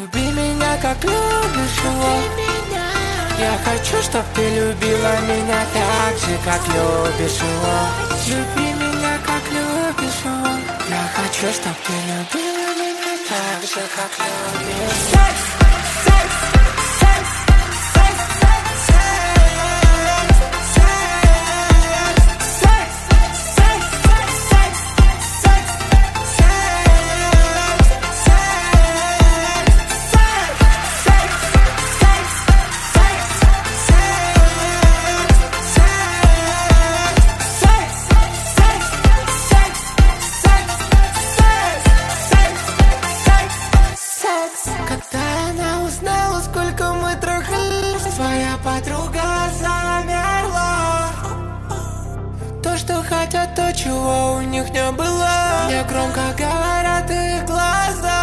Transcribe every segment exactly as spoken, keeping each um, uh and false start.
Люби меня, как любишь его. Я хочу, чтоб ты любила меня так же, как любишь его. Люби меня, как любишь его. Я хочу, чтоб ты любила меня так же, как любишь. Секс, секс, секс, секс, секс, секс, секс, секс, секс, секс, Когда она узнала, сколько мы трахались, твоя подруга замерла. То, что хотят, то, чего у них не было. Мне громко говорят их глаза.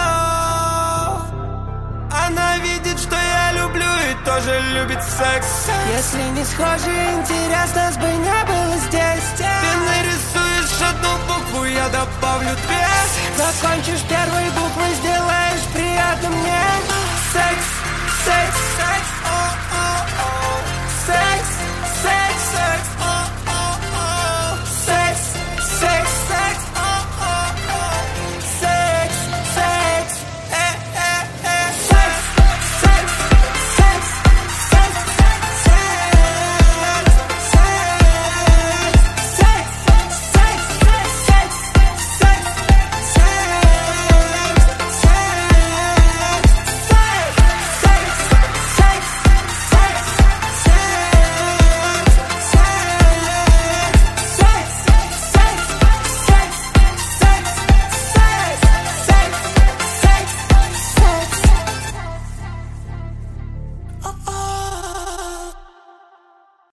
Она видит, что я люблю и тоже любит секс. Если не схожи, интересно, бы не было здесь. Ты нарисуешь одну букву, я добавлю две. Закончишь первой буквой, сделаешь приятным